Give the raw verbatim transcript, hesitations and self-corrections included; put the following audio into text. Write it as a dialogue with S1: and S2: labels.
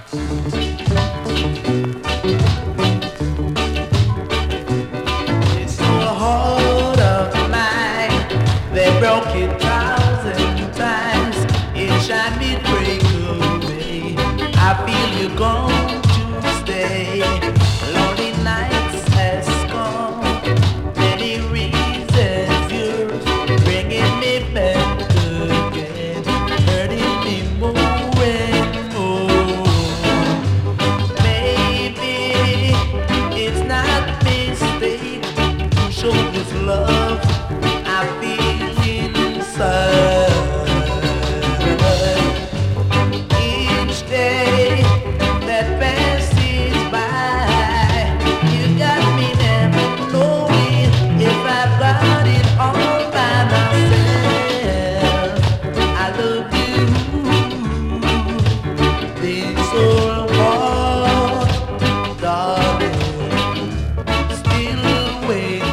S1: It's the heart of mine. They broke it thousand times. Each time it break away, I feel you're going to stay. Lonely nights has come. Many reasons you're bringing me back again, hurting me more and more. Maybe it's not mistake to show this love I feel inside. Each day that passes by, you got me never knowing if I've got it all by myself. I love you, being so hard, darling, still waiting.